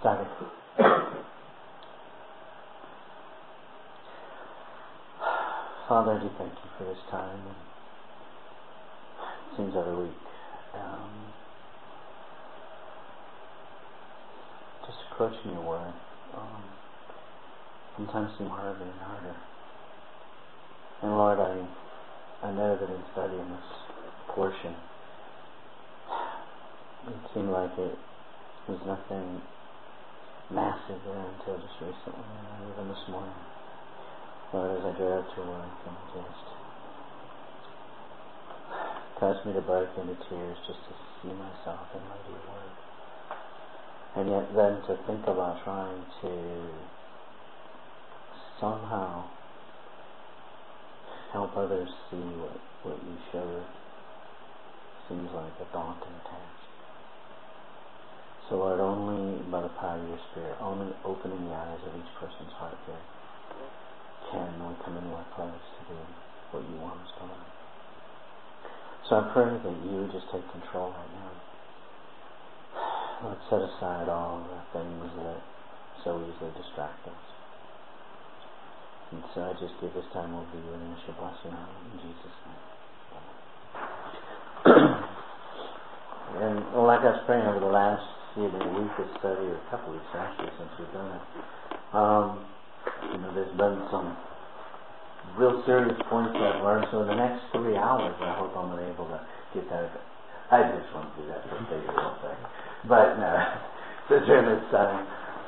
Started. Father, I do thank you for this time. It seems every week. Just approaching your word. Sometimes seem harder and harder. And Lord, I know that in studying this portion, it seemed like it was nothing massive there until just recently, and even this morning. Lord, as I drove to work, and just caused me to break into tears just to see myself in my dear word. And yet then to think about trying to somehow help others see what you showed seems like a daunting task. So Lord, only by the power of your Spirit, only opening the eyes of each person's heart here, can we come into our place to do what you want us to learn. So I pray that you would just take control right now. Lord, set aside all the things that so easily distract us. And so I just give this time over to you and ask your blessing on it in Jesus' name. And like I was praying over the last either week of study or a couple of weeks actually since we've done it, there's been some real serious points that I've learned. So in the next 3 hours, I hope I'm able to get that. I just want to do that for a bigger whole thing. But no, so during this time.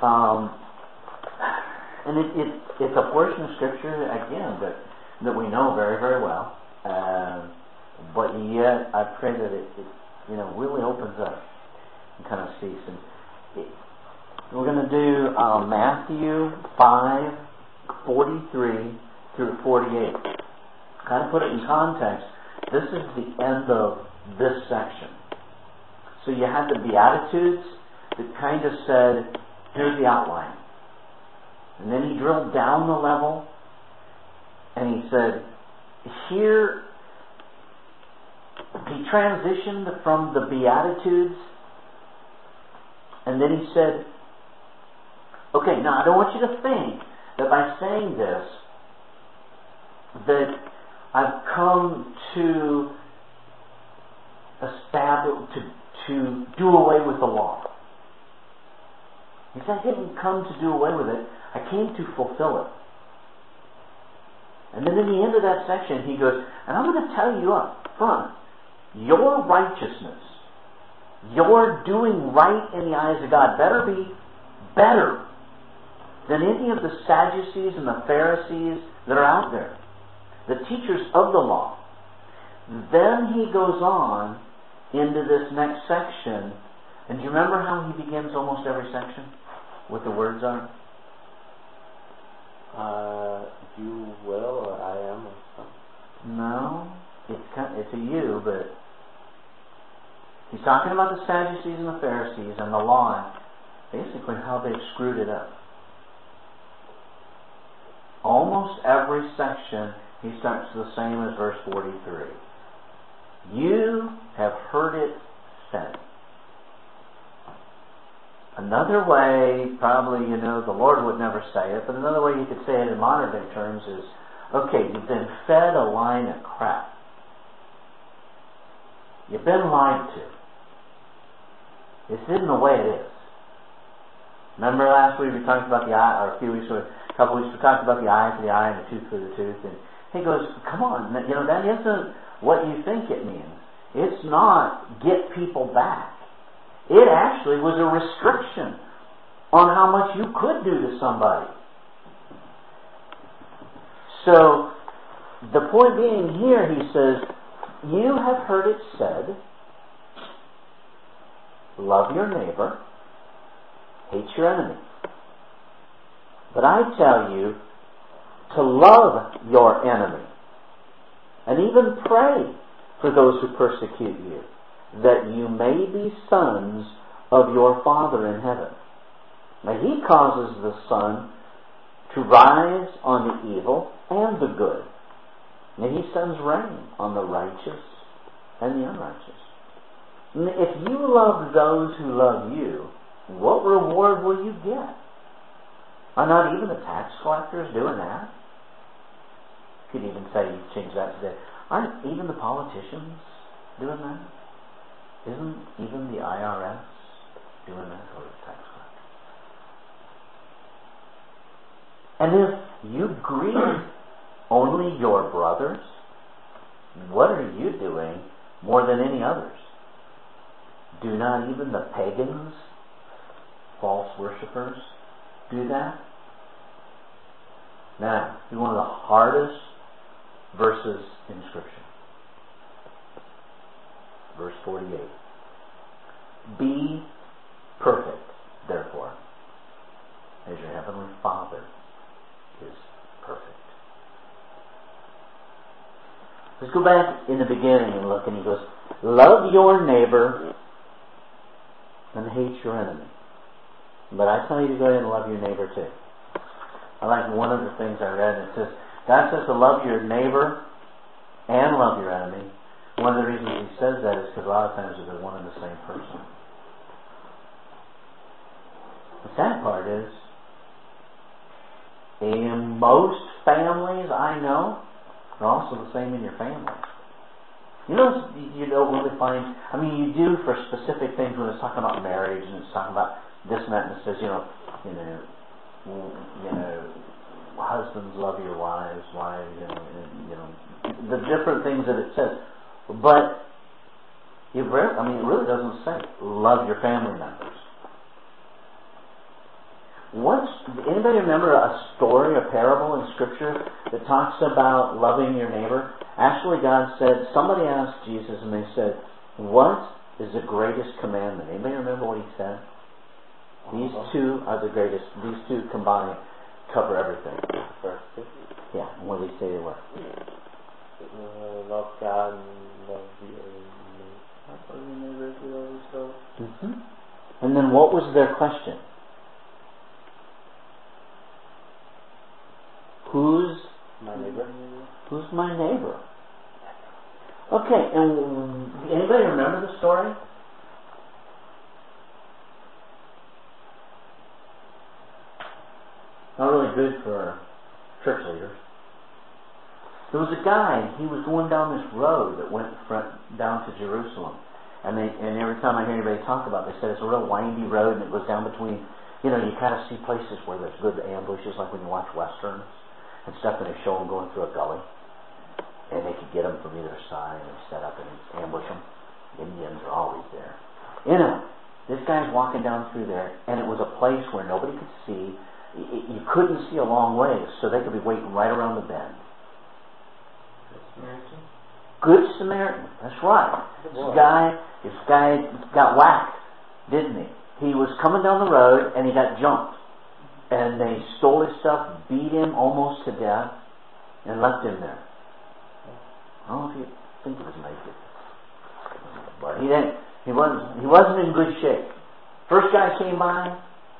And it's a portion of Scripture, again, that we know very, very well. But yet, I pray that it really opens up and kind of sees. And we're going to do Matthew 5:43 through 48. Kind of put it in context. This is the end of this section. So you had the Beatitudes that kind of said, here's the outline. And then he drilled down the level and he said, here, he transitioned from the Beatitudes and then he said, okay, now I don't want you to think that by saying this that I've come to establish, to do away with the law. He said, I didn't come to do away with it. I came to fulfill it. And then in the end of that section, he goes, and I'm going to tell you up front, your righteousness, your doing right in the eyes of God better be better than any of the Sadducees and the Pharisees that are out there, the teachers of the law. Then he goes on into this next section, and do you remember how he begins almost every section? What the words are? You will, or I am, or something. No, it's a you, but he's talking about the Sadducees and the Pharisees and the law, basically how they've screwed it up. Almost every section he starts the same as verse 43. You have heard it said. Another way, probably, the Lord would never say it, but another way you could say it in modern day terms is, okay, you've been fed a line of crap. You've been lied to. This isn't the way it is. Remember last week we talked about the eye, or a couple weeks we talked about the eye for the eye and the tooth for the tooth, and he goes, come on, that isn't what you think it means. It's not get people back. It actually was a restriction on how much you could do to somebody. So, the point being here, he says, you have heard it said, love your neighbor, hate your enemy. But I tell you to love your enemy, and even pray for those who persecute you, that you may be sons of your Father in heaven. Now he causes the sun to rise on the evil and the good. And he sends rain on the righteous and the unrighteous. And if you love those who love you, what reward will you get? Are not even the tax collectors doing that? You could even say, change that today. Aren't even the politicians doing that? Isn't even the IRS doing that, or the tax collector? And if you grieve only your brothers, what are you doing more than any others? Do not even the pagans, false worshippers, do that? Now, one of the hardest verses in Scripture. Verse 48. Be perfect, therefore, as your heavenly Father is perfect. Let's go back in the beginning and look, and he goes, love your neighbor and hate your enemy. But I tell you to go ahead and love your neighbor too. I like one of the things I read, and it says, God says to love your neighbor and love your enemy. One of the reasons he says that is because a lot of times they're one and the same person. The sad part is, in most families I know, they're also the same in your family. You don't really find, you do for specific things when it's talking about marriage and it's talking about this and that, and it says, husbands love your wives, the different things that it says. But it really doesn't say love your family members. Anybody remember a story, a parable in Scripture that talks about loving your neighbor? Actually, God said, somebody asked Jesus and they said, what is the greatest commandment? Anybody remember what he said? These two are the greatest. These two combined cover everything. Yeah, and what did he say they were? Love God and love your neighbor as you love yourself. Mm-hmm. And then what was their question? Who's my neighbor? Who's my neighbor? Okay, and anybody remember the story? Not really good for church leaders. There was a guy, he was going down this road that went down to Jerusalem. And every time I hear anybody talk about it, they said it's a real windy road and it goes down between, you kind of see places where there's good ambushes, like when you watch westerns and stuff, and they show them going through a gully. And they could get them from either side and set up and ambush them. Indians are always there. This guy's walking down through there, and it was a place where nobody could see. You couldn't see a long way, so they could be waiting right around the bend. Good Samaritan. That's right. This guy got whacked, didn't he? He was coming down the road and he got jumped. And they stole his stuff, beat him almost to death, and left him there. I don't know if you think he was naked. But he didn't. He wasn't in good shape. First guy came by,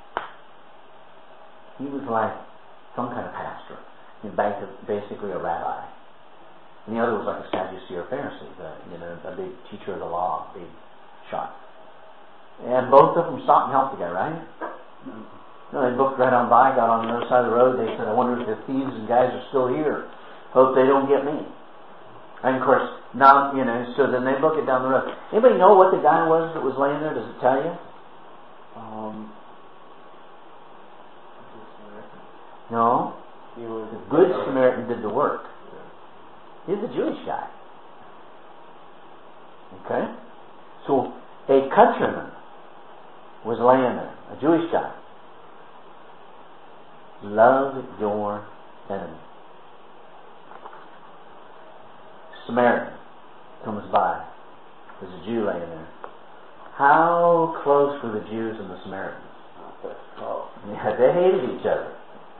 he was like some kind of pastor. He was basically a rabbi. And the other was like a Sadducee or Pharisee, a big teacher of the law, big shot. And both of them stopped and helped the guy, right? They booked right on by, got on the other side of the road. They said, I wonder if the thieves and guys are still here. Hope they don't get me. And of course, now, so then they book it down the road. Anybody know what the guy was that was laying there? Does it tell you? No. He was the Good Samaritan did the work. He's a Jewish guy. Okay? So, a countryman was laying there, a Jewish guy. Love your enemy. Samaritan comes by. There's a Jew laying there. How close were the Jews and the Samaritans? Yeah, they hated each other.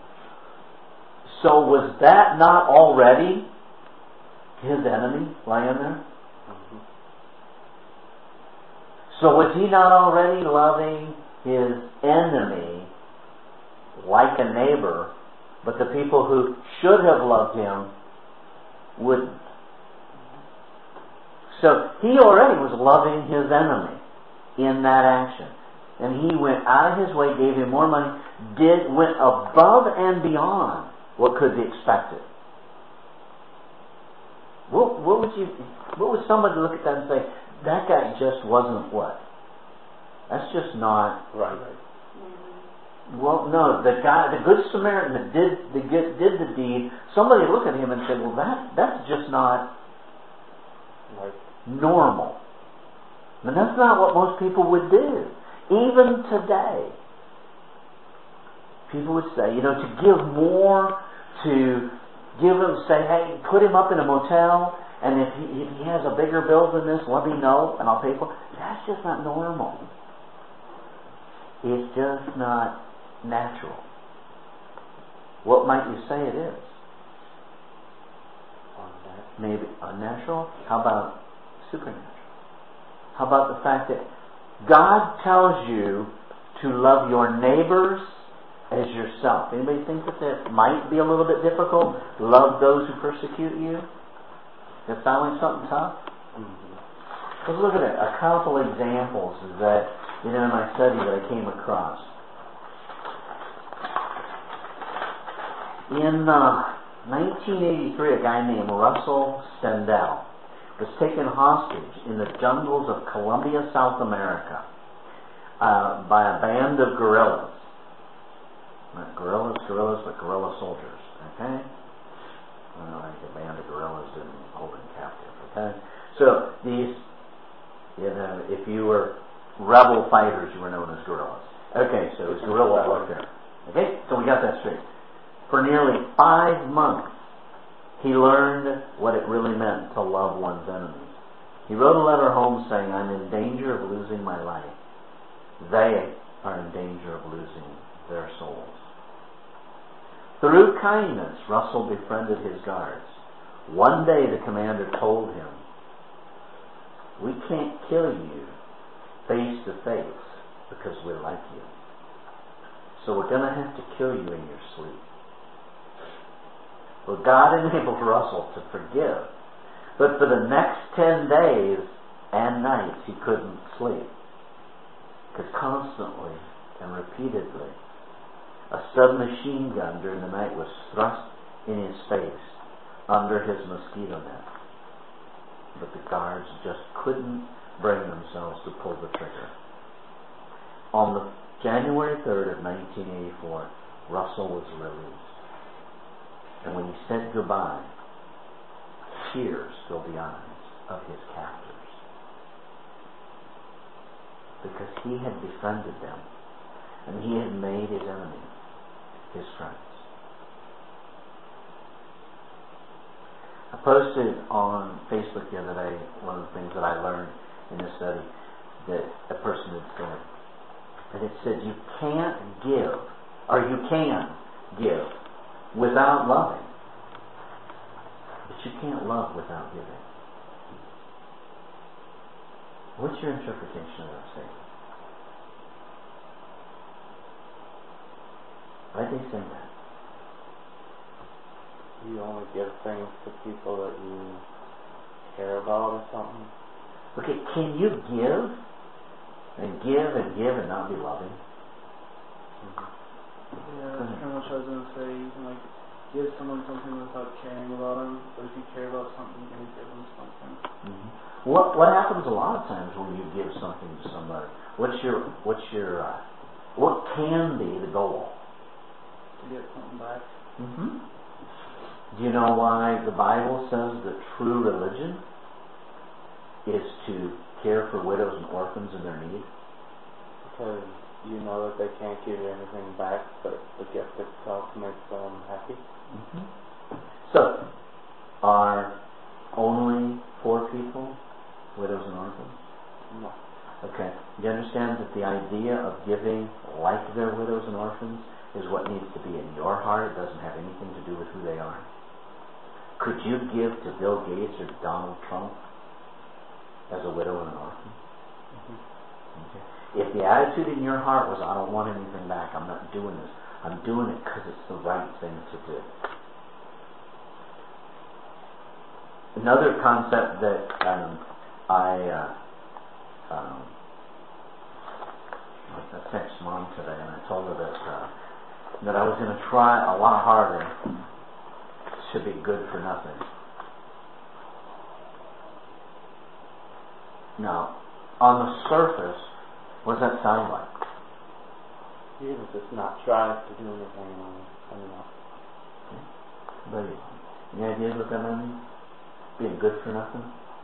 So was that not already his enemy laying there? Mm-hmm. So was he not already loving his enemy like a neighbor, but the people who should have loved him wouldn't? So he already was loving his enemy in that action. And he went out of his way, gave him more money, went above and beyond what could be expected. What would somebody look at that and say, that guy just wasn't what? That's just not right. Well, no, the good Samaritan that did the deed, somebody look at him and say, well, that's just not normal. And that's not what most people would do. Even today, people would say, to give more, to give him, say, hey, put him up in a motel, and if he has a bigger bill than this, let me know, and I'll pay for it. That's just not normal. It's just not natural. What might you say it is? Maybe unnatural? How about supernatural? How about the fact that God tells you to love your neighbors as yourself? Anybody think that might be a little bit difficult? Love those who persecute you? Does that sound like something tough? Mm-hmm. Let's look at a couple examples that, in my study that I came across. In 1983, a guy named Russell Stendhal was taken hostage in the jungles of Colombia, South America, by a band of guerrillas. Not guerrillas, but guerrilla soldiers. Okay? Like a band of guerrillas didn't hold him captive. Okay? So these, if you were rebel fighters, you were known as guerrillas. Okay, so it's guerrilla warfare. Okay? So we got that straight. For nearly 5 months, he learned what it really meant to love one's enemies. He wrote a letter home saying, I'm in danger of losing my life. They are in danger of losing their souls. Through kindness, Russell befriended his guards. One day the commander told him, we can't kill you face to face because we like you. So we're going to have to kill you in your sleep. Well, God enabled Russell to forgive. But for the next 10 days and nights, he couldn't sleep. Because constantly and repeatedly, a submachine gun during the night was thrust in his face under his mosquito net. But the guards just couldn't bring themselves to pull the trigger. On the January 3rd of 1984, Russell was released. And when he said goodbye, tears filled the eyes of his captors. Because he had befriended them. And he had made his enemies his friends. I posted on Facebook the other day one of the things that I learned in this study that a person had said. And it said, you can't give, or you can give without loving. But you can't love without giving. What's your interpretation of that statement? Why did they say that? You only give things to people that you care about or something. Okay, can you give and give and give and not be loving? Yeah, that's kind of what I was going to say. You can give someone something without caring about them, but if you care about something, you can give them something. Mm-hmm. What happens a lot of times when you give something to somebody? What can be the goal? To get something back. Mm-hmm. Do you know why the Bible says that true religion is to care for widows and orphans in their need? Because you know that they can't give you anything back, but the gift itself makes them happy. Mm-hmm. So, are only poor people widows and orphans? No. Okay. Do you understand that the idea of giving like they're widows and orphans is what needs to be in your heart? It doesn't have anything to do with who they are. Could you give to Bill Gates or Donald Trump as a widow and an orphan? Mm-hmm. Okay. If the attitude in your heart was, I don't want anything back, I'm not doing this, I'm doing it because it's the right thing to do. Another concept that text Mom today, and I told her that I was going to try a lot harder to be good for nothing. Now, on the surface, what does that sound like? Even if it's not trying to do anything, I don't know. But any ideas what that means? Being good for nothing?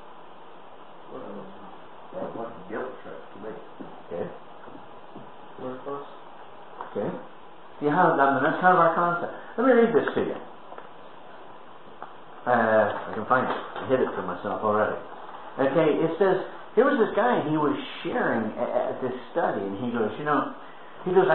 Sounds like a guilt trip to me. Okay. Worthless. Okay. See how that's kind of our concept. Let me read this to you. I can find it. I hid it for myself already. Okay, it says, here was this guy, and he was sharing at this study, and he goes, I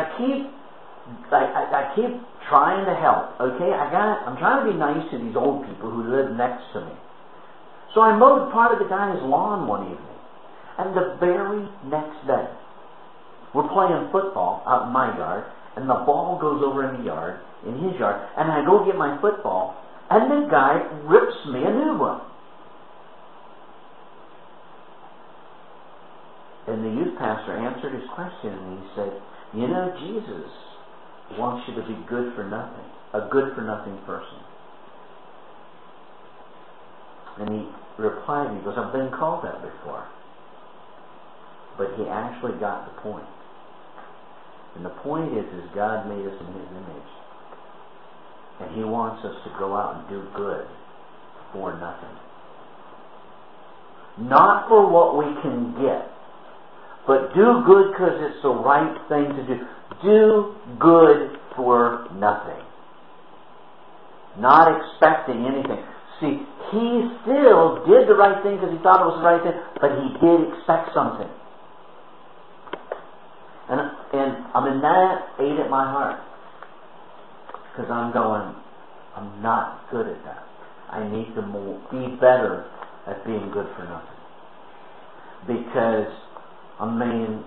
keep trying to help. Okay, I'm trying to be nice to these old people who live next to me. So I mowed part of the guy's lawn one evening, and the very next day, we're playing football out in my yard, and the ball goes over in his yard, and I go get my football, and the guy rips me a new one. And the youth pastor answered his question, and he said, Jesus wants you to be good for nothing, a good for nothing person. And he replied, he goes, I've been called that before. But he actually got the point. And the point is God made us in His image. And He wants us to go out and do good for nothing. Not for what we can get, but do good because it's the right thing to do. Do good for nothing. Not expecting anything. See, he still did the right thing because he thought it was the right thing, but he did expect something. And I mean, that ate at my heart. Because I'm going, I'm not good at that. I need to be better at being good for nothing. Because, I mean,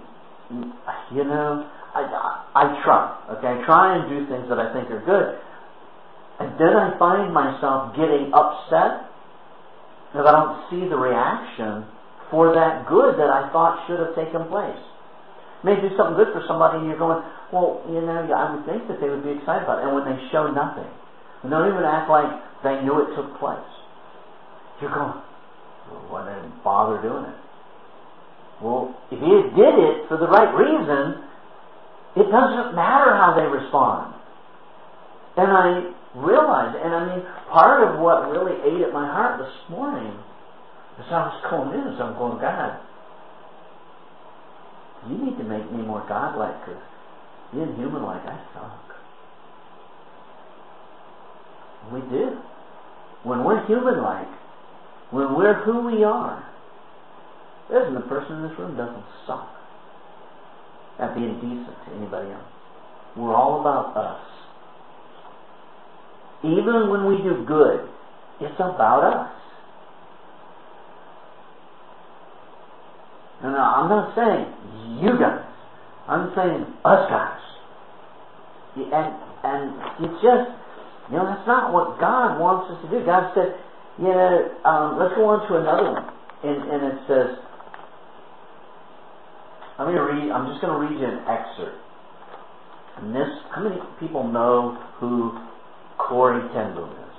I try. Okay, I try and do things that I think are good. And then I find myself getting upset if I don't see the reaction for that good that I thought should have taken place. You may do something good for somebody and you're going, well, I would think that they would be excited about it. And when they show nothing, and don't even act like they knew it took place, you're going, well, why did they bother doing it? Well, if you did it for the right reason, it doesn't matter how they respond. And I realized, and I mean, part of what really ate at my heart this morning, as I was going in, I'm going, God, you need to make me more God-like, because being human-like, I suck. We do. When we're human-like, when we're who we are, there isn't a person in this room doesn't suck at being decent to anybody else. We're all about us. Even when we do good, it's about us. And I'm not saying you guys. I'm saying us guys. And it's just, that's not what God wants us to do. God said, let's go on to another one. And it says, I'm just going to read you an excerpt. And this, how many people know who Corrie ten Boom is?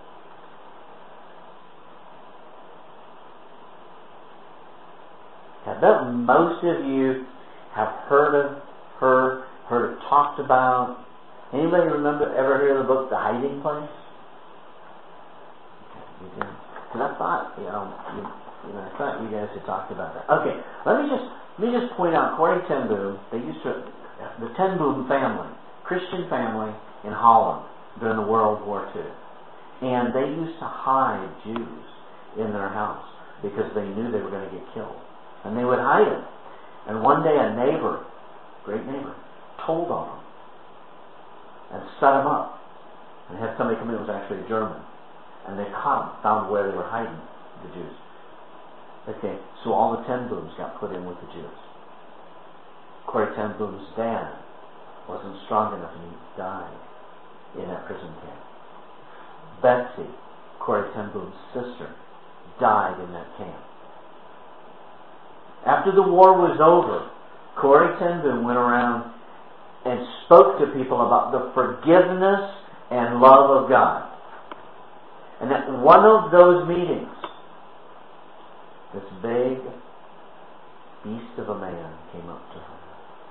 I bet most of you have heard of her, heard it talked about. Anybody ever hear of the book The Hiding Place? Okay, you did. Because I thought, I thought you guys had talked about that. Okay, let me just point out Corrie ten Boom. The ten Boom family, Christian family in Holland during the World War II, and they used to hide Jews in their house because they knew they were going to get killed. And they would hide it. And one day a neighbor, great neighbor, told on them and set them up. And had somebody come in, it was actually a German. And they caught them, found where they were hiding, the Jews. Okay, so all the ten Booms got put in with the Jews. Corrie ten Boom's dad wasn't strong enough and he died in that prison camp. Betsy, Corrie ten Boom's sister, died in that camp. After the war was over, Corrie ten Boom went around and spoke to people about the forgiveness and love of God. And at one of those meetings, this big beast of a man came up to her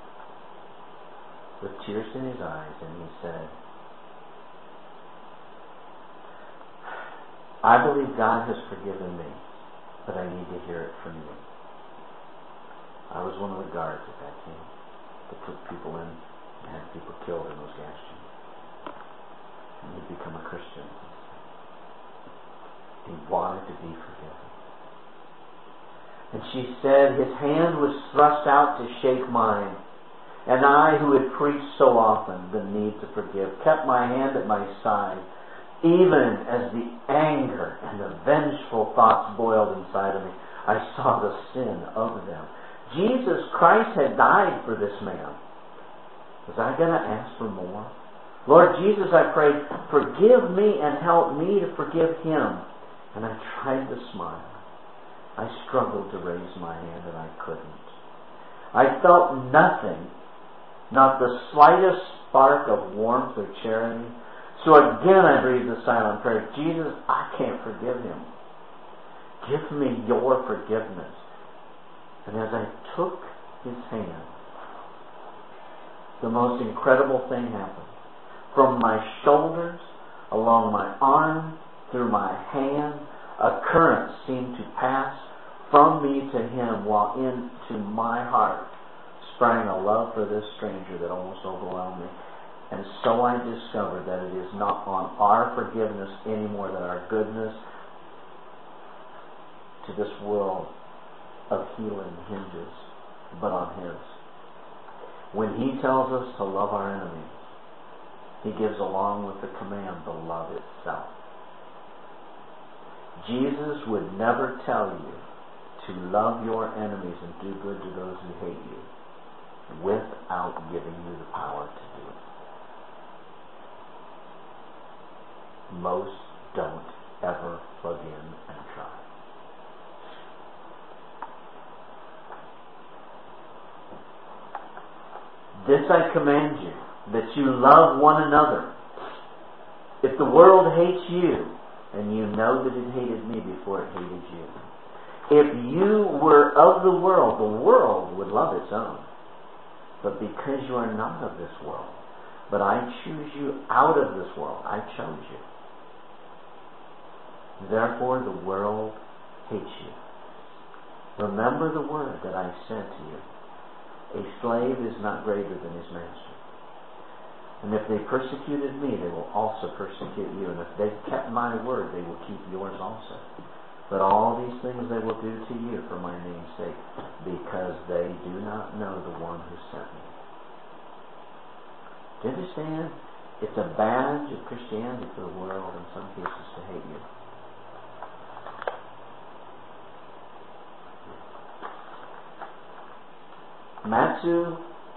with tears in his eyes, and he said, I believe God has forgiven me, but I need to hear it from you. I was one of the guards at that camp that took people in and had people killed in those gas chambers. And he'd become a Christian. He wanted to be forgiven. And she said, his hand was thrust out to shake mine. And I, who had preached so often the need to forgive, kept my hand at my side, even as the anger and the vengeful thoughts boiled inside of me. I saw the sin of them. Jesus Christ had died for this man. Was I going to ask for more? Lord Jesus, I prayed, forgive me and help me to forgive him. And I tried to smile. I struggled to raise my hand and I couldn't. I felt nothing, not the slightest spark of warmth or charity. So again I breathed a silent prayer. Jesus, I can't forgive him. Give me your forgiveness. And as I took his hand, the most incredible thing happened. From my shoulders, along my arm, through my hand, a current seemed to pass from me to him, while into my heart sprang a love for this stranger that almost overwhelmed me. And so I discovered that it is not on our forgiveness any more than our goodness to this world of healing hinges, but on his. When he tells us to love our enemies, he gives along with the command the love itself. Jesus would never tell you to love your enemies and do good to those who hate you without giving you the power to do it. Most don't ever plug in and try. This I command you, that you love one another. If the world hates you, and you know that it hated me before it hated you. If you were of the world would love its own. But because you are not of this world, but I choose you out of this world, I chose you. Therefore the world hates you. Remember the word that I said to you. A slave is not greater than his master. And if they persecuted me, they will also persecute you. And if they kept my word, they will keep yours also. But all these things they will do to you for my name's sake, because they do not know the one who sent me. Do you understand? It's a badge of Christianity for the world, in some cases, to hate you. Matsu,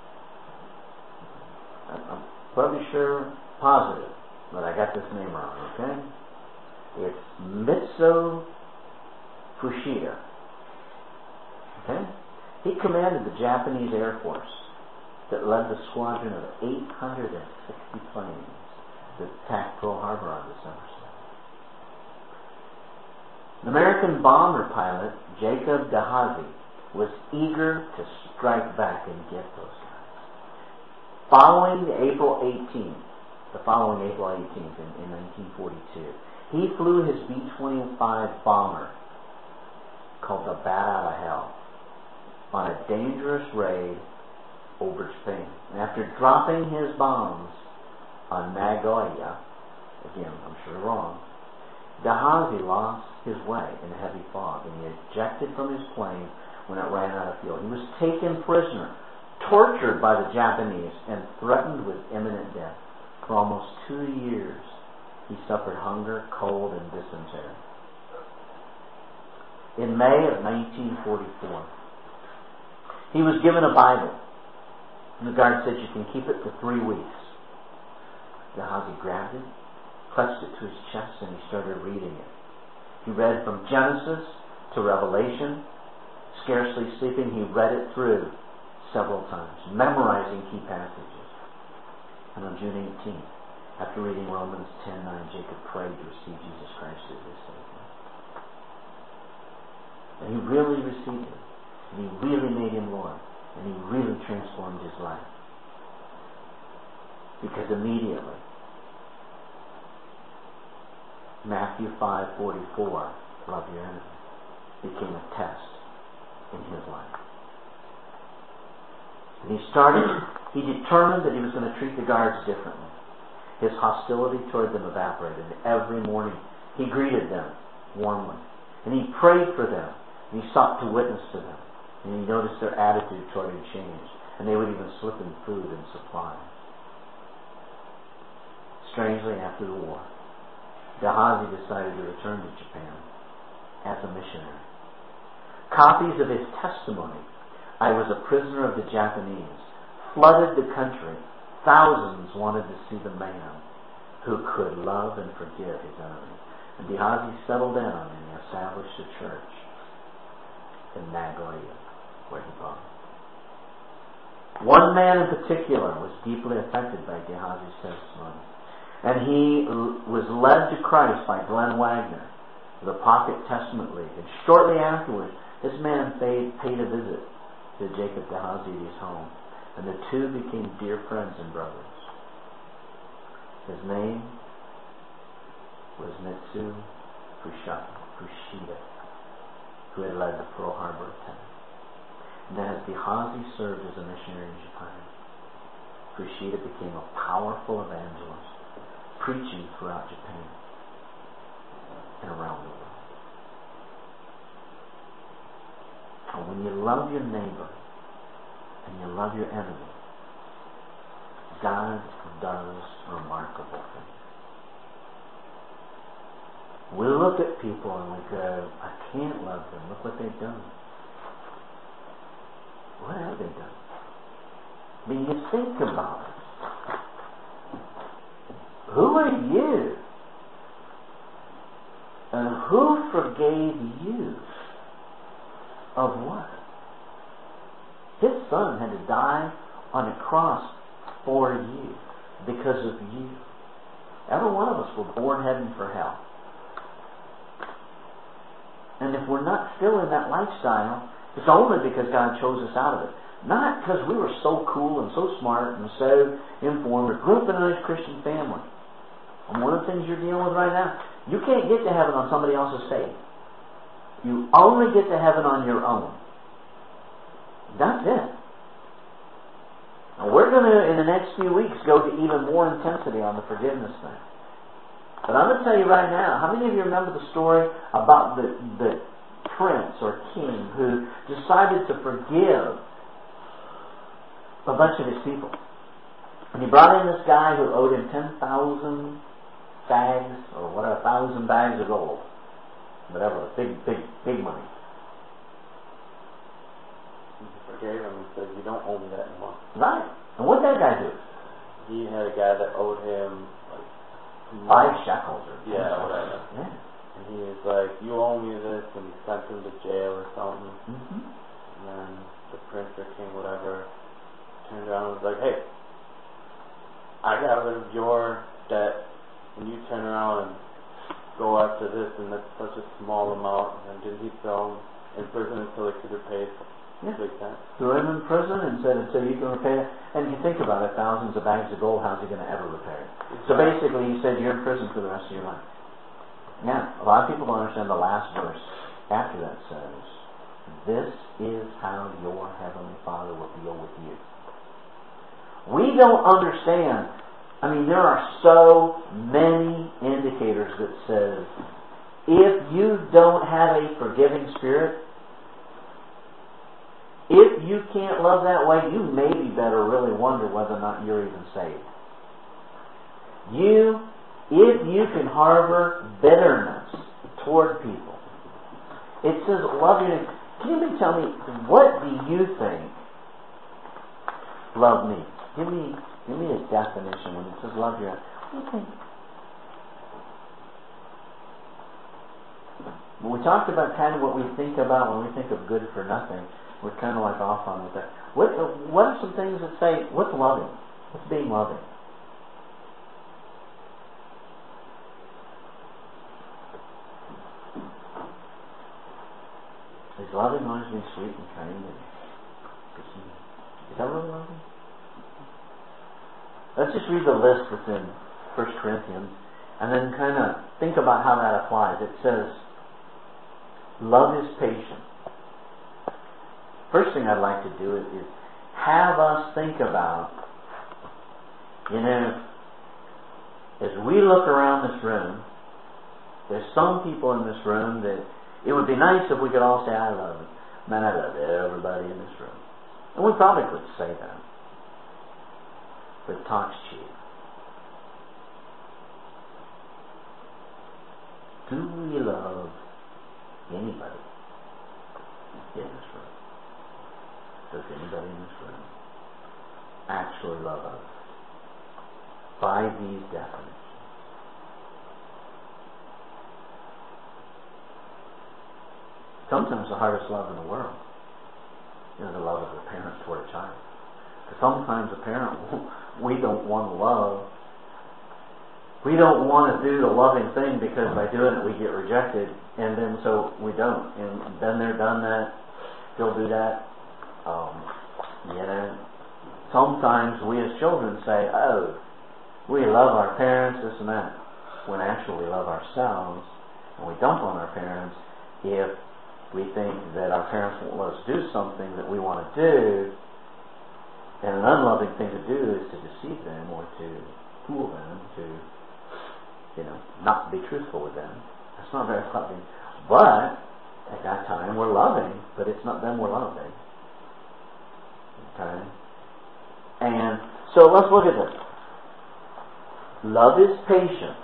I'm probably sure, positive, but I got this name wrong, okay? It's Mitsuo Fushida. Okay? He commanded the Japanese Air Force that led the squadron of 860 planes that attacked Pearl Harbor on December 7th. The American bomber pilot, Jacob Dahazi, was eager to strike back and get those guys. Following April 18th in 1942, he flew his B-25 bomber, called the Bat Out of Hell, on a dangerous raid over Spain. And after dropping his bombs on Nagoya, again, I'm sure wrong, Dahazi lost his way in heavy fog, and he ejected from his plane when it ran out of fuel. He was taken prisoner, tortured by the Japanese, and threatened with imminent death. For almost 2 years, he suffered hunger, cold, and dysentery. In May of 1944, he was given a Bible. And the guard said, you can keep it for 3 weeks. Dahazi grabbed it, clutched it to his chest, and he started reading it. He read from Genesis to Revelation. Scarcely sleeping, he read it through several times, memorizing key passages. And on June 18th, after reading Romans 10:9, Jacob prayed to receive Jesus Christ as his Savior. And he really received him. And he really made him Lord. And he really transformed his life. Because immediately, Matthew 5:44, love your enemy, became a test in his life. And he determined that he was going to treat the guards differently. His hostility toward them evaporated. Every morning he greeted them warmly. And he prayed for them. And he sought to witness to them. And he noticed their attitude toward him changed. And they would even slip him food and supplies. Strangely, after the war, Gehazi decided to return to Japan as a missionary. Copies of his testimony, "I was a prisoner of the Japanese," flooded the country. Thousands wanted to see the man who could love and forgive his enemies. And Gehazi settled down and he established a church in Nagoya, where he belonged. One man in particular was deeply affected by Gehazi's testimony. And he was led to Christ by Glenn Wagner, the Pocket Testament League. And shortly afterwards, this man paid a visit to Jacob Gehazi's home. And the two became dear friends and brothers. His name was Mitsu Fushida, who had led the Pearl Harbor attack. And as Gehazi served as a missionary in Japan, Fushida became a powerful evangelist, preaching throughout Japan and around the world. And when you love your neighbor and you love your enemy, God does remarkable things. We look at people and we go, I can't love them. Look what they've done. What have they done? I mean, you think about it. Who are you? And who forgave you of what? His son had to die on a cross for you, because of you. Every one of us were born heading for hell. And if we're not still in that lifestyle, it's only because God chose us out of it. Not because we were so cool and so smart and so informed or grew up in a nice Christian family. And one of the things you're dealing with right now, you can't get to heaven on somebody else's faith. You only get to heaven on your own. That's it. Now we're going to, in the next few weeks, go to even more intensity on the forgiveness thing. But I'm going to tell you right now, how many of you remember the story about the prince or king who decided to forgive a bunch of his people? And he brought in this guy who owed him 10,000 bags, or whatever, 1,000 bags of gold. Whatever, big money. He forgave him and said, you don't owe me that anymore. Right. And what did that guy do? He had a guy that owed him like 5 shekels or whatever. Yeah. And he was like, you owe me this, and he sent him to jail or something. Mm-hmm. And then the prince or king, whatever, turned around and was like, hey, I got rid of your debt, and you turn around and go after this, and that's such a small amount. And didn't he throw him in prison until he could repay? Yeah. Like that. Threw him in prison and said, until you can repay it. And you think about it, thousands of bags of gold, how's he going to ever repay it? Exactly. So basically he said, you're in prison for the rest of your life. Now, a lot of people don't understand the last verse after that says, this is how your Heavenly Father will deal with you. We don't understand. I mean, there are so many indicators that says, if you don't have a forgiving spirit, if you can't love that way, you maybe better really wonder whether or not you're even saved. If you can harbor bitterness toward people, it says love your neighbor. Can you tell me, what do you think love means? Give me a definition when it says love your neighbor. What do you think? When we talked about kind of what we think about when we think of good for nothing, we're kind of like off on with that. What are some things that say, what's loving? What's being loving? Is loving always being sweet and kind and patient? Is that really loving? Let's just read the list that's in 1 Corinthians and then kind of think about how that applies. It says, love is patient. First thing I'd like to do is have us think about, as we look around this room, there's some people in this room that it would be nice if we could all say, I love it. Man, I love everybody in this room. And we probably could say that. But it talks cheap. Do we love anybody in this room? Does anybody in this room actually love us by these definitions? Sometimes the hardest love in the world is the love of a parent toward a child. Because sometimes a parent, we don't want to love. We don't want to do the loving thing because by doing it we get rejected, and then so we don't. And then they're done that, they'll do that. Sometimes we as children say, oh, we love our parents, this and that, when actually we love ourselves, and we dump on our parents if we think that our parents won't let us do something that we want to do, and an unloving thing to do is to deceive them or to fool them, to not be truthful with them. That's not very loving. But at that time we're loving, but it's not them we're loving. Okay? And so let's look at this. Love is patient.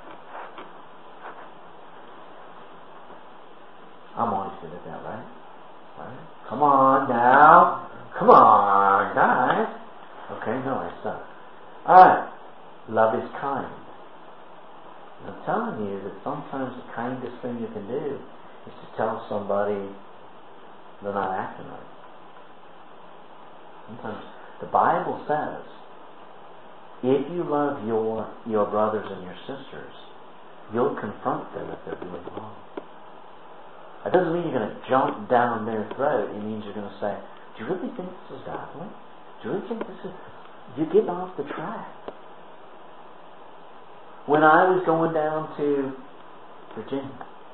I'm always good at that, right? Come on now. Come on, guys. Okay, no, I suck. Alright. Love is kind. I'm telling you that sometimes the kindest thing you can do is to tell somebody they're not acting right. Sometimes the Bible says, if you love your brothers and your sisters, you'll confront them if they're doing wrong. That doesn't mean you're going to jump down their throat. It means you're going to say, do you really think this is godly? Do you really think this is... You're getting off the track. When I was going down to Virginia,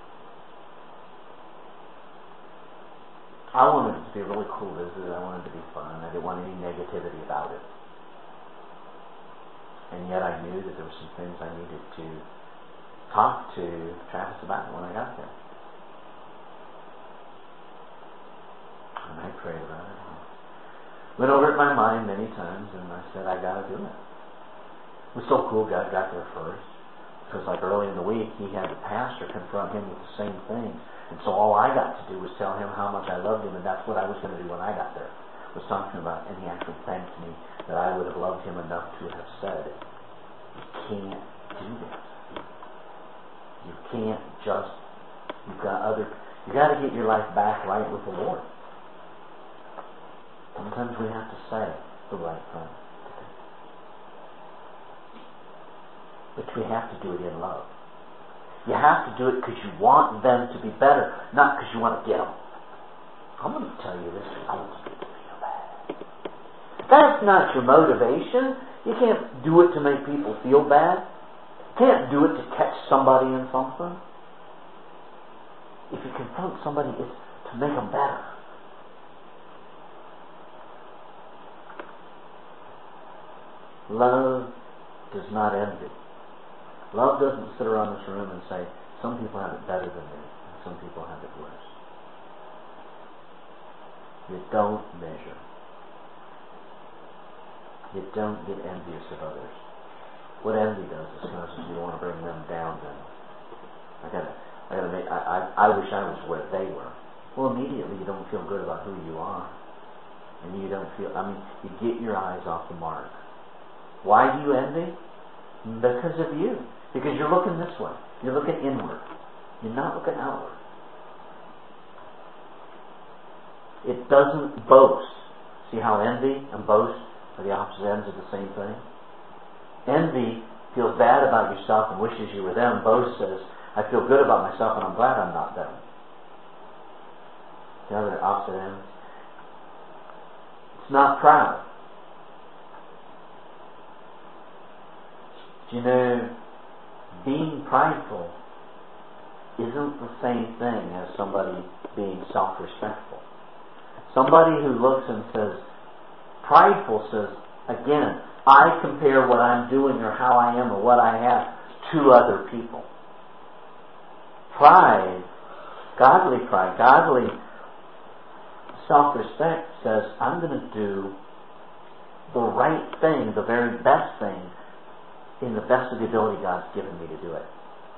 I wanted it to be a really cool visit. I wanted it to be fun. I didn't want any negativity about it. And yet I knew that there were some things I needed to talk to Travis about when I got there. And I prayed about it. Went over it in my mind many times, and I said, I got to do it. It was so cool God got there first. Because like early in the week, he had the pastor confront him with the same thing. And so all I got to do was tell him how much I loved him, and that's what I was going to do when I got there. Was talking about, and he actually thanked me that I would have loved him enough to have said, you can't do this. You can't just, you got to get your life back right with the Lord. Sometimes we have to say the right thing. But we have to do it in love. You have to do it because you want them to be better, not because you want to get them. I'm going to tell you this, I want you to feel bad. That's not your motivation. You can't do it to make people feel bad. You can't do it to catch somebody in something. If you confront somebody, it's to make them better. Love does not envy. Love doesn't sit around this room and say, some people have it better than me, and some people have it worse. You don't measure. You don't get envious of others. What envy does is causes you to want to bring them down. Then I wish I was where they were. Well, immediately you don't feel good about who you are, and you don't feel. You get your eyes off the mark. Why do you envy? Because of you. Because you're looking this way. You're looking inward. You're not looking outward. It doesn't boast. See how envy and boast are the opposite ends of the same thing? Envy feels bad about yourself and wishes you were them. Boast says, I feel good about myself and I'm glad I'm not them. The other opposite ends. It's not proud. Do you know, being prideful isn't the same thing as somebody being self-respectful. Somebody who looks and says, prideful says, again, I compare what I'm doing or how I am or what I have to other people. Pride, godly self-respect says, I'm going to do the right thing, the very best thing, in the best of the ability God's given me to do it.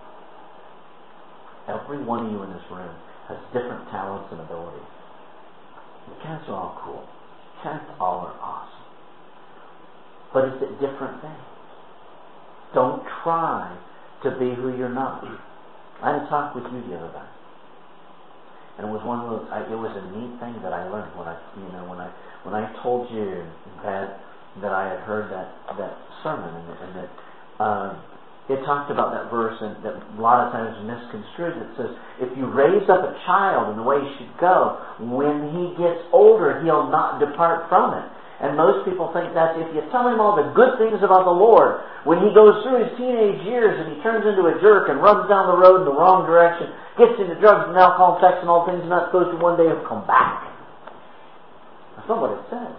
Every one of you in this room has different talents and abilities. You guys are all cool. You guys all are awesome. But it's at different things. Don't try to be who you're not. I had a talk with you the other day, and it was one of those. It was a neat thing that I learned when I told you that I had heard that sermon and that it talked about that verse and that a lot of times misconstrued. It says, if you raise up a child in the way he should go, when he gets older, he'll not depart from it. And most people think that if you tell him all the good things about the Lord, when he goes through his teenage years and he turns into a jerk and runs down the road in the wrong direction, gets into drugs and alcohol, sex and all things he's not supposed to, one day he'll come back. That's not what it says.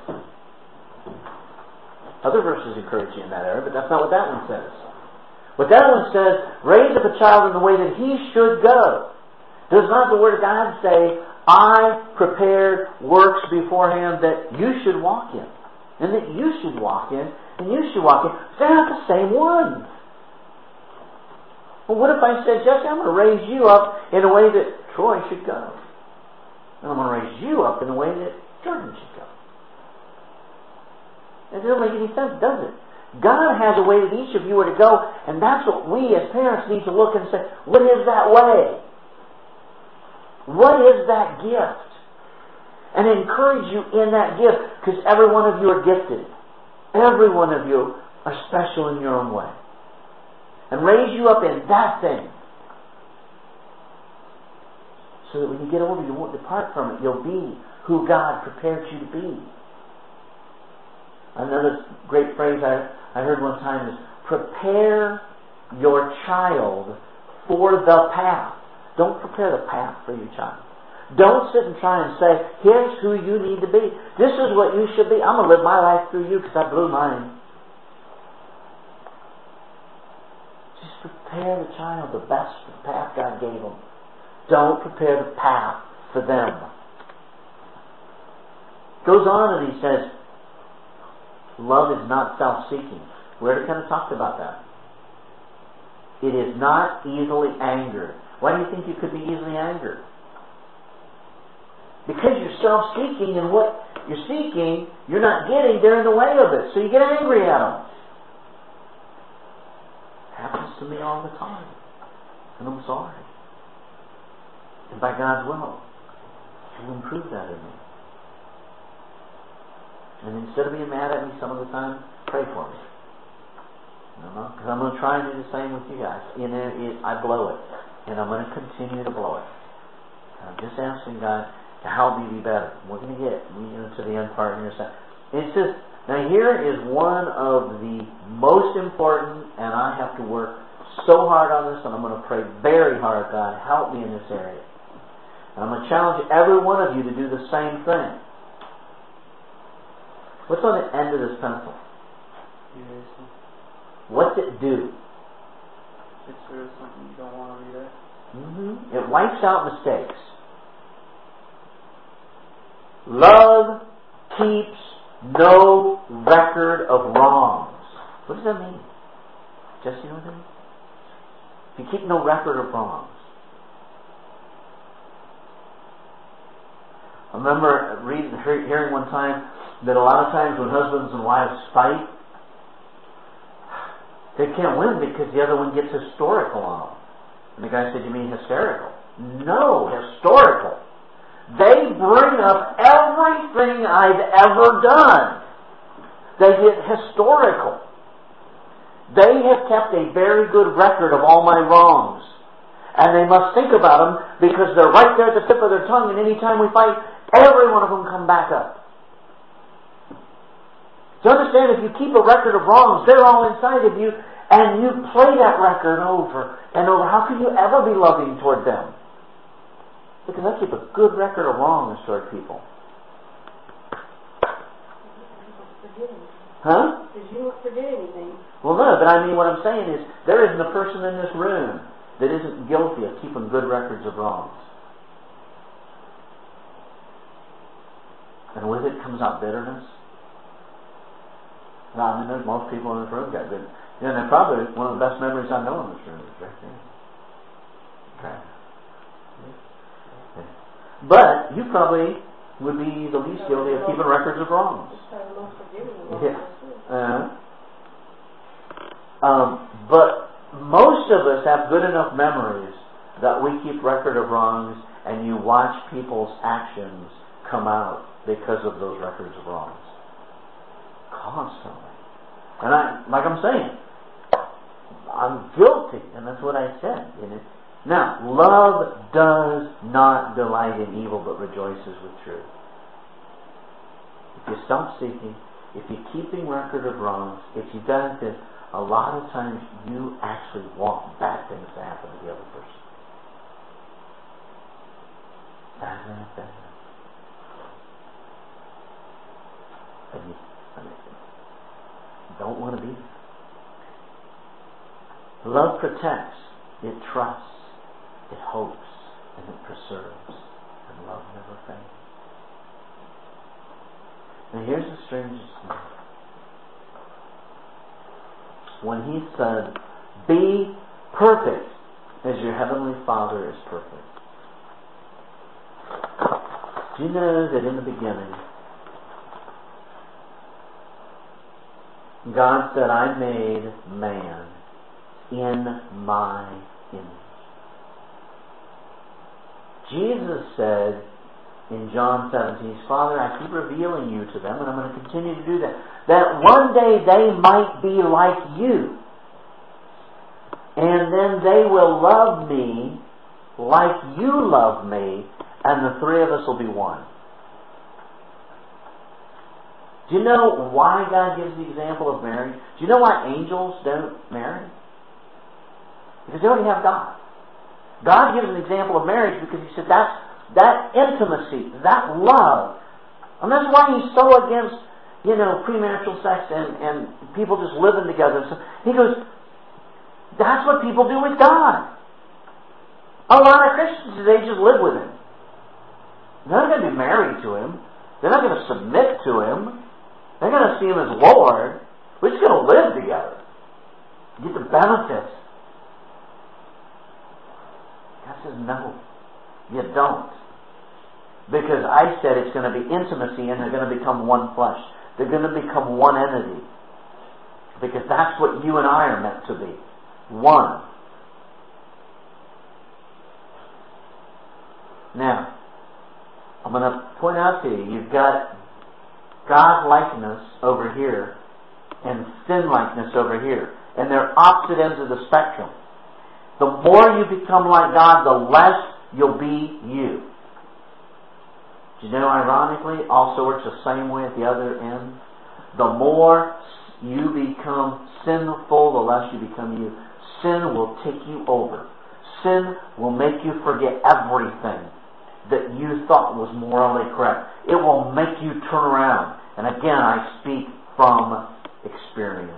Other verses encourage you in that area, but that's not what that one says. What that one says, raise up a child in the way that he should go. Does not the Word of God say, I prepared works beforehand that you should walk in, and that you should walk in, and you should walk in? They're not the same ones. Well, what if I said, Jesse, I'm going to raise you up in a way that Troy should go, and I'm going to raise you up in a way that Jordan should go? It doesn't make any sense, does it? God has a way that each of you are to go, and that's what we as parents need to look and say, what is that way? What is that gift? And encourage you in that gift, because every one of you are gifted. Every one of you are special in your own way. And raise you up in that thing, so that when you get older, you won't depart from it. You'll be who God prepared you to be. Another great phrase I heard one time is, prepare your child for the path. Don't prepare the path for your child. Don't sit and try and say, here's who you need to be. This is what you should be. I'm going to live my life through you because I blew mine. Just prepare the child the best path God gave them. Don't prepare the path for them. Goes on and he says, love is not self-seeking. We already kind of talked about that. It is not easily angered. Why do you think you could be easily angered? Because you're self-seeking, and what you're seeking, you're not getting, they're in the way of it. So you get angry at them. It happens to me all the time. And I'm sorry. And by God's will, He'll improve that in me. And instead of being mad at me some of the time, pray for me. Because I'm going to try and do the same with you guys. I blow it. And I'm going to continue to blow it. And I'm just asking God to help me be better. We're going to get to the end part in a second. It says, now here is one of the most important, and I have to work so hard on this, and I'm going to pray very hard, God, help me in this area. And I'm going to challenge every one of you to do the same thing. What's on the end of this pencil? Erasing. What's it do? It's sort of something you don't want to be there. It wipes out mistakes. Love keeps no record of wrongs. What does that mean? Jesse, you know what that means? If you keep no record of wrongs. I remember hearing one time that a lot of times when husbands and wives fight, they can't win because the other one gets historical on them. And the guy said, you mean hysterical? No, historical. They bring up everything I've ever done. They get historical. They have kept a very good record of all my wrongs. And they must think about them because they're right there at the tip of their tongue, and any time we fight, every one of them come back up. Do you understand? If you keep a record of wrongs, they're all inside of you, and you play that record over and over. How can you ever be loving toward them? Because I keep a good record of wrongs toward people. Huh? Because you don't forget anything. Well, no, but I mean, what I'm saying is, there isn't a person in this room that isn't guilty of keeping good records of wrongs. And with it comes out bitterness. No, I mean, there's most people in this room got good. You know, and probably one of the best memories I know in this room is right there. Okay. But you probably would be the least guilty of keeping records of wrongs. Yeah. But most of us have good enough memories that we keep record of wrongs, and you watch people's actions come out because of those records of wrongs. Constantly. And like I'm saying, I'm guilty, and that's what I said. Now, love does not delight in evil, but rejoices with truth. If you stop seeking, if you're keeping record of wrongs, if you've done this, a lot of times you actually want bad things to happen to the other person. Bad. And you don't want to be there. Love protects, it trusts, it hopes, and it preserves. And love never fails. Now here's the strangest thing. When he said, be perfect as your heavenly Father is perfect. Do you know that in the beginning, God said, I made man in my image. Jesus said in John 17, Father, I keep revealing you to them, and I'm going to continue to do that, that one day they might be like you. And then they will love me like you love me, and the three of us will be one. Do you know why God gives the example of marriage? Do you know why angels don't marry? Because they already have God. God gives an example of marriage because He said that intimacy, that love. And that's why He's so against, premarital sex and people just living together. So He goes, that's what people do with God. A lot of Christians today just live with Him. They're not going to be married to Him. They're not going to submit to Him. They're going to see Him as Lord. We're just going to live together. Get the benefits. God says, no, you don't. Because I said it's going to be intimacy and they're going to become one flesh. They're going to become one entity. Because that's what you and I are meant to be. One. Now, I'm going to point out to you, you've got God likeness over here and sin likeness over here. And they're opposite ends of the spectrum. The more you become like God, the less you'll be you. Do you know, ironically, also works the same way at the other end? The more you become sinful, the less you become you. Sin will take you over. Sin will make you forget everything that you thought was morally correct. It will make you turn around. And again, I speak from experience.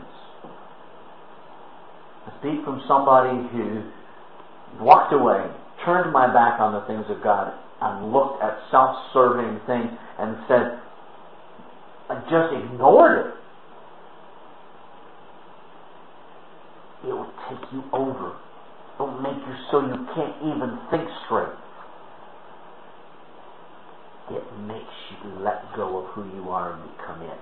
I speak from somebody who walked away, turned my back on the things of God, and looked at self-serving things and said, I just ignored it. It will take you over. It will make you so you can't even think straight. It makes you let go of who you are and become it.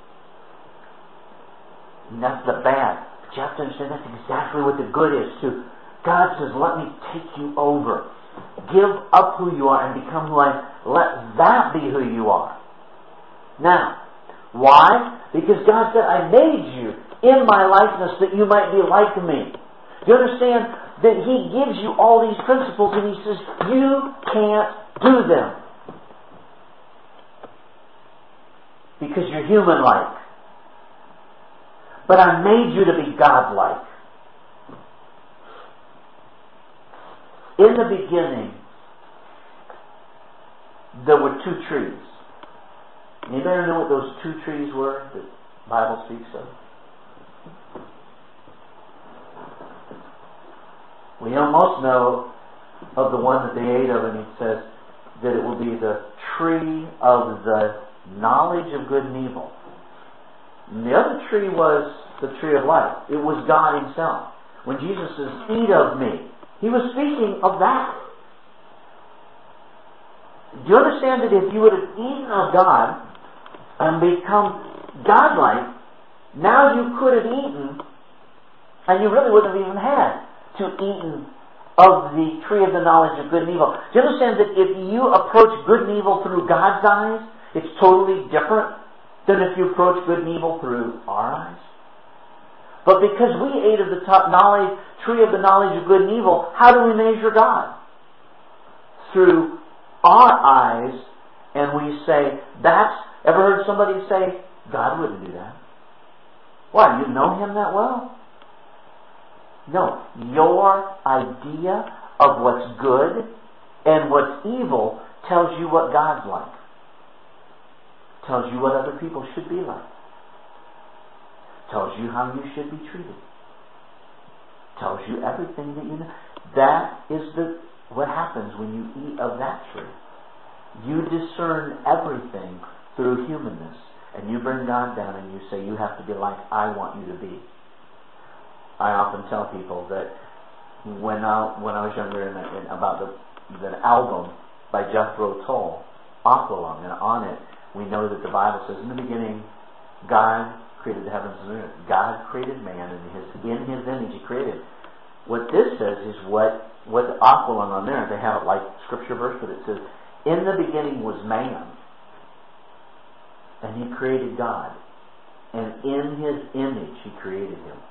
And that's the bad. But you have to understand that's exactly what the good is too. God says, let me take you over. Give up who you are and become who I am. Let that be who you are. Now, why? Because God said, I made you in my likeness that you might be like me. Do you understand that He gives you all these principles and He says, you can't do them. Because you're human-like. But I made you to be God-like. In the beginning, there were two trees. Anybody know what those two trees were that the Bible speaks of? We almost know of the one that they ate of, and it says that it will be the tree of the knowledge of good and evil. And the other tree was the tree of life. It was God Himself. When Jesus says, eat of me, He was speaking of that. Do you understand that if you would have eaten of God and become godlike, now you could have eaten, and you really wouldn't have even had to eaten of the tree of the knowledge of good and evil. Do you understand that if you approach good and evil through God's eyes, it's totally different than if you approach good and evil through our eyes? But because we ate of the tree of the knowledge of good and evil, how do we measure God? Through our eyes, and we say, ever heard somebody say, God wouldn't do that? Why, you know Him that well? No, your idea of what's good and what's evil tells you what God's like. Tells you what other people should be like. Tells you how you should be treated. Tells you everything that you know. That is what happens when you eat of that tree. You discern everything through humanness, and you bring God down and you say, you have to be like I want you to be. I often tell people that when I was younger, about the album by Jethro Tull, Aqualung, and on it we know that the Bible says, in the beginning, God created the heavens and the earth. God created man, and in His image He created. What this says is what the Aqualung on there, they have it like scripture verse, but it says, in the beginning was man, and He created God, and in His image He created him.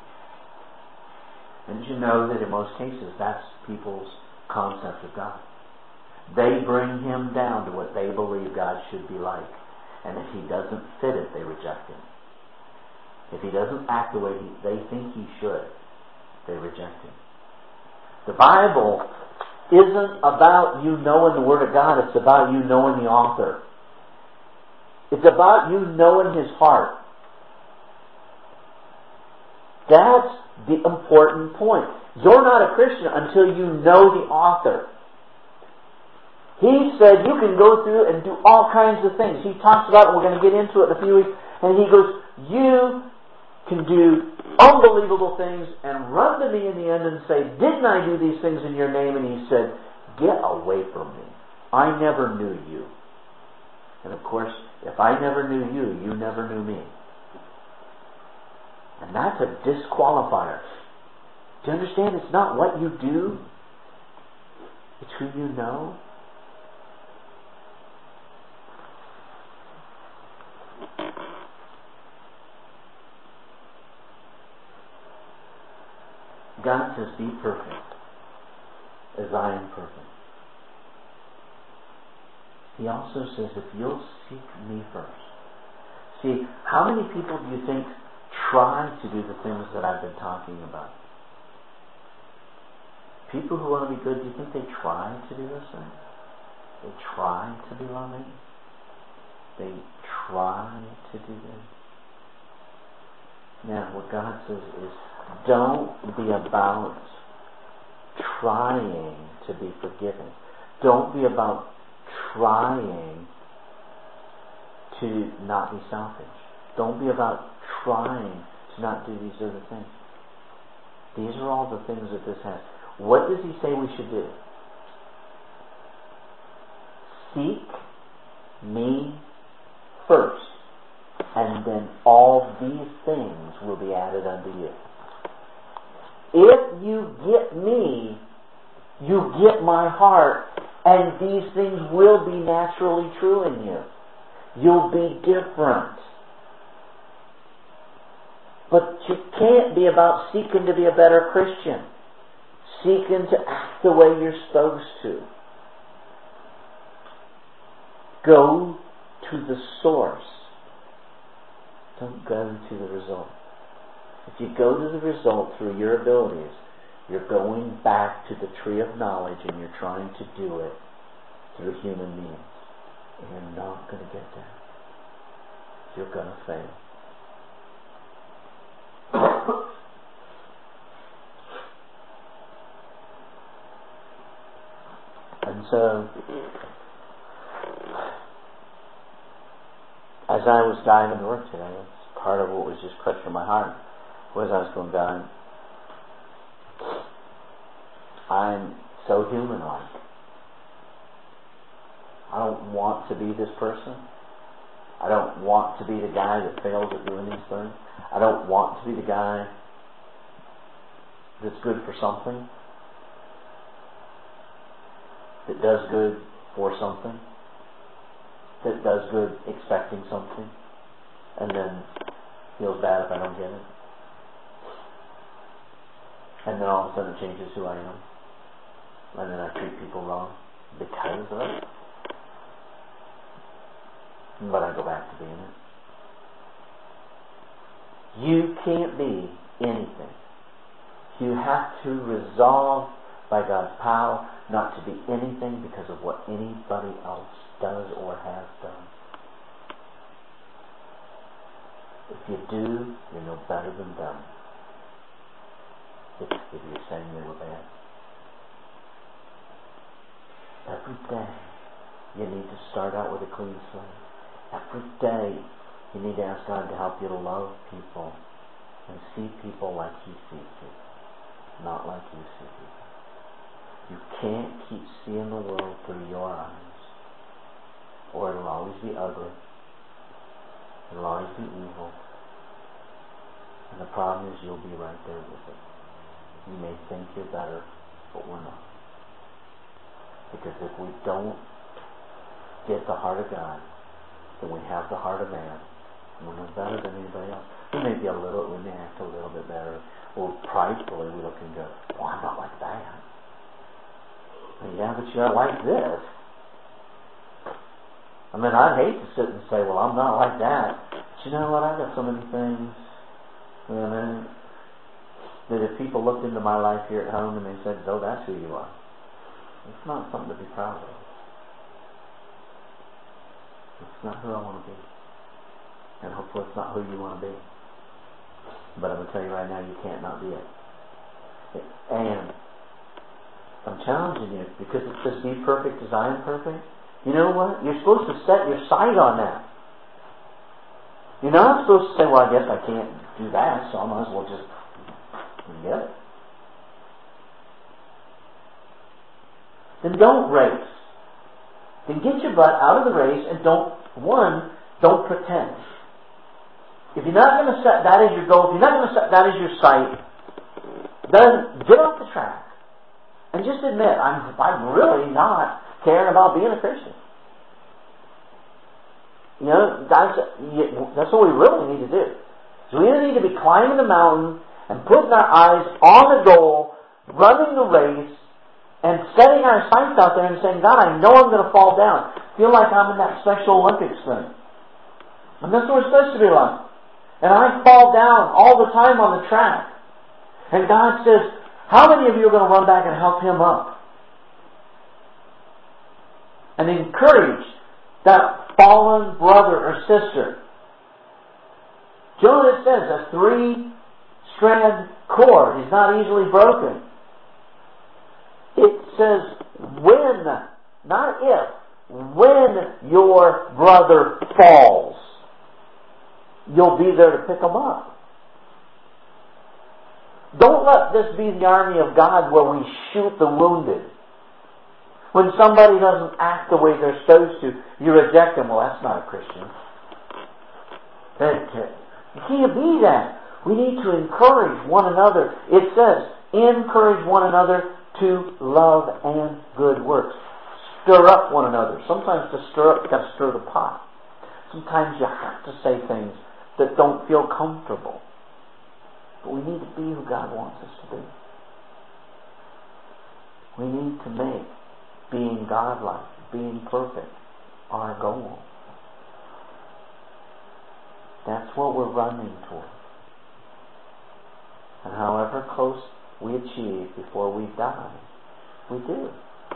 And did you know that in most cases that's people's concept of God? They bring Him down to what they believe God should be like. And if He doesn't fit it, they reject Him. If He doesn't act the way they think He should, they reject Him. The Bible isn't about you knowing the Word of God, it's about you knowing the author. It's about you knowing His heart. That's the important point. You're not a Christian until you know the author. He said you can go through and do all kinds of things. He talks about it, and we're going to get into it in a few weeks, and He goes, you can do unbelievable things and run to me in the end and say, didn't I do these things in your name? And He said, get away from me. I never knew you. And of course, if I never knew you, you never knew me. And that's a disqualifier. Do you understand? It's not what you do. It's who you know. God says, be perfect as I am perfect. He also says, if you'll seek me first. See, how many people do you think try to do the things that I've been talking about? People who want to be good, do you think they try to do those things? They try to be loving. They try to do this. Now, what God says is, don't be about trying to be forgiven. Don't be about trying to not be selfish. Don't be about trying to not do these other things. These are all the things that this has. What does He say we should do? Seek me first, and then all these things will be added unto you. If you get me, you get my heart, And these things will be naturally true in you. You'll be different. But you can't be about seeking to be a better Christian. Seeking to act the way you're supposed to. Go to the source. Don't go to the result. If you go to the result through your abilities, you're going back to the tree of knowledge and you're trying to do it through human means. And you're not going to get there. You're going to fail. And so, as I was diving to work today, that's part of what was just crushing my heart, was I was going, God, I'm so human-like. I don't want to be this person. I don't want to be the guy that fails at doing these things. I don't want to be the guy that's good for something, that does good for something, that does good expecting something, and then feels bad if I don't get it. And then all of a sudden it changes who I am. And then I treat people wrong because of it. But I go back to being it. You can't be anything. You have to resolve by God's power not to be anything because of what anybody else does or has done. If you do, you're no better than them. If you're saying they were bad. Every day you need to start out with a clean slate. Every day you need to ask God to help you to love people and see people like He sees people, not like you see people. You can't keep seeing the world through your eyes, or it'll always be ugly. It'll always be evil. And the problem is you'll be right there with it. You may think you're better, but we're not. Because if we don't get the heart of God, then we have the heart of man. And we're no better than anybody else. We may act a little bit better. Or pridefully we look and go, well, I'm not like that. Well, yeah, but you're like this. I mean, I'd hate to sit and say, well, I'm not like that. But you know what? I've got so many things. That if people looked into my life here at home and they said, oh, that's who you are. It's not something to be proud of. It's not who I want to be. And hopefully it's not who you want to be. But I'm going to tell you right now, you can't not be it. And I'm challenging you, because it says be perfect as I am perfect. You know what? You're supposed to set your sight on that. You're not supposed to say, well, I guess I can't do that, so I might as well just forget it. Then don't race. Then get your butt out of the race and don't pretend. If you're not going to set that as your goal, if you're not going to set that as your sight, then get off the track. And just admit, I'm really not caring about being a Christian. You know, that's what we really need to do. So we either need to be climbing the mountain and putting our eyes on the goal, running the race, and setting our sights out there and saying, God, I know I'm going to fall down. Feel like I'm in that Special Olympics thing. And that's what we're supposed to be like. And I fall down all the time on the track. And God says, how many of you are going to run back and help him up? And encourage that fallen brother or sister. Jonah says a 3-strand cord is not easily broken. It says when, not if, when your brother falls, you'll be there to pick him up. Don't let this be the army of God where we shoot the wounded. When somebody doesn't act the way they're supposed to, you reject them. Well, that's not a Christian. You can't be that. We need to encourage one another. It says, encourage one another to love and good works. stir up one another. Sometimes to stir up, you've got to stir the pot. Sometimes you have to say things that don't feel comfortable. But we need to be who God wants us to be. We need to make being godlike, being perfect, our goal. That's what we're running toward. And however close we achieve before we die, we do.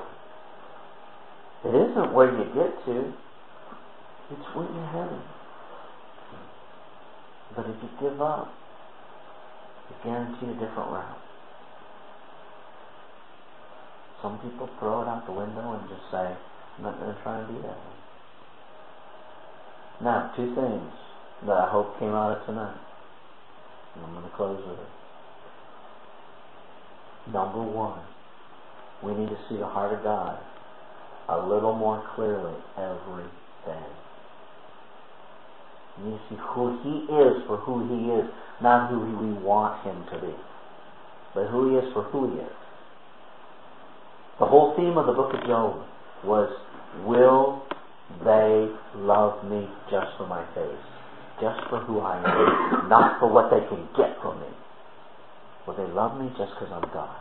It isn't where you get to, it's where you're headed. But if you give up, you're guaranteed a different route. Some people throw it out the window and just say, I'm not going to try and be that way. Now, two things that I hope came out of tonight. And I'm going to close with it. Number one, we need to see the heart of God a little more clearly every day. You need to see who He is for who He is, not who we want Him to be, but who He is for who He is. The whole theme of the book of Job was, will they love me just for my face, just for who I am, not for what they can get from me? Will they love me just because I'm God?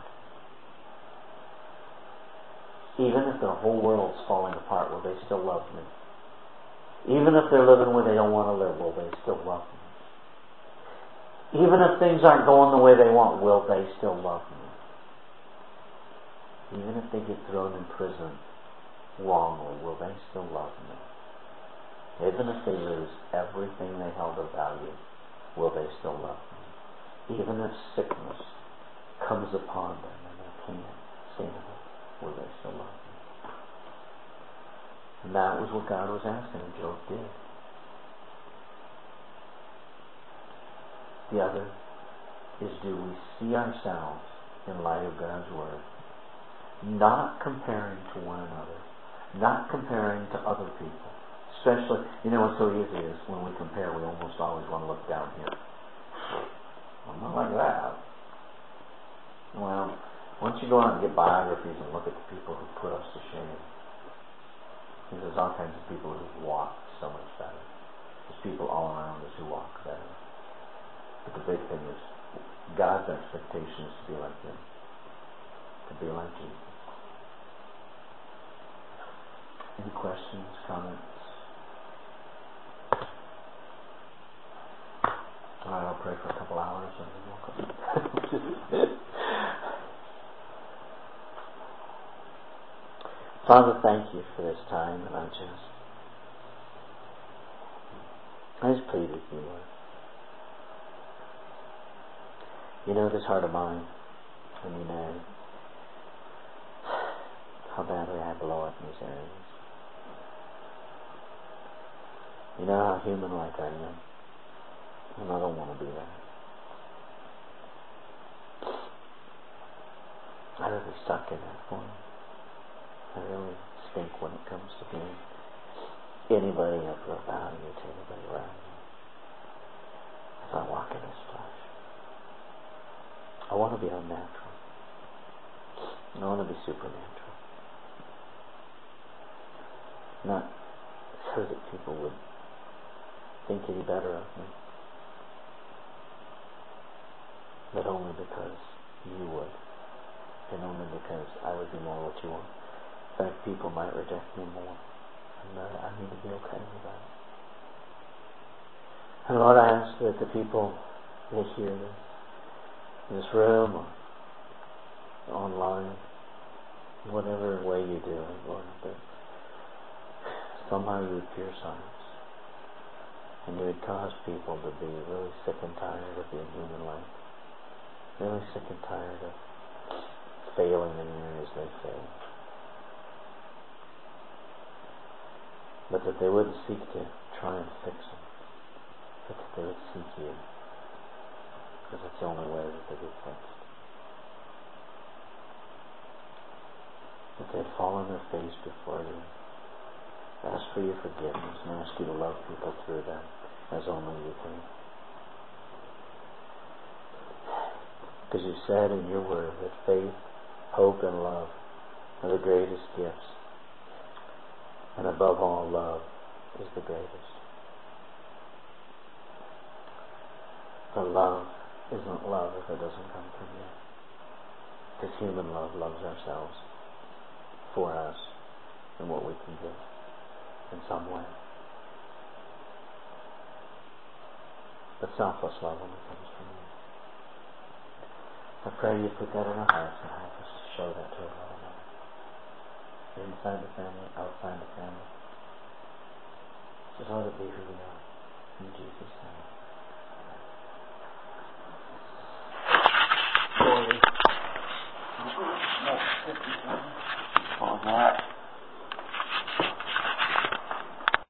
Even if their whole world's falling apart, will they still love me? Even if they're living where they don't want to live, will they still love me? Even if things aren't going the way they want, will they still love me? Even if they get thrown in prison wrongly, will they still love me? Even if they lose everything they held of value, will they still love me? Even if sickness comes upon them and they can't stand it, will they still love me? And that was what God was asking, and Job did. The other is, do we see ourselves in light of God's Word? Not comparing to one another, not comparing to other people. Especially, what's so easy is when we compare, we almost always want to look down here. I'm not like that. Well, once you go out and get biographies and look at the people who put us to shame, there's all kinds of people who walk so much better. There's people all around us who walk better. But the big thing is, God's expectation is to be like Him, to be like Jesus. Any questions, comments? All right, I'll pray for a couple hours and then we'll come. Father, thank you for this time, and I just plead with you, Lord. You know this heart of mine, and you know how badly I blow up in these areas. You know how human-like I am, and I don't want to be that. I really suck in that form. I really stink when it comes to being anybody of real value to anybody around me. As I walk in this flesh, I want to be unnatural. I want to be supernatural. Not so that people would think any better of me, but only because you would, and only because I would be more what you want. In fact, people might reject me more, and I need to be okay with that. And Lord, I ask that the people that hear this, in this room or online, whatever way you do it, Lord, that somehow you would pierce hearts, and you would cause people to be really sick and tired of being human-like, really sick and tired of failing in the areas they fail. But that they wouldn't seek to try and fix them, but that they would seek you, because it's the only way that they get fixed. That they'd fall on their face before you, ask for your forgiveness, and ask you to love people through them as only you can. Because you said in your word that faith, hope, and love are the greatest gifts And above all, love is the greatest. For love isn't love if it doesn't come from you. Because human love loves ourselves for us and what we can give in some way. But selfless love only comes from you. I pray you put that in our hearts and help us to show that to one another. Inside the family, outside the family. Just let it be who we are. In Jesus' name.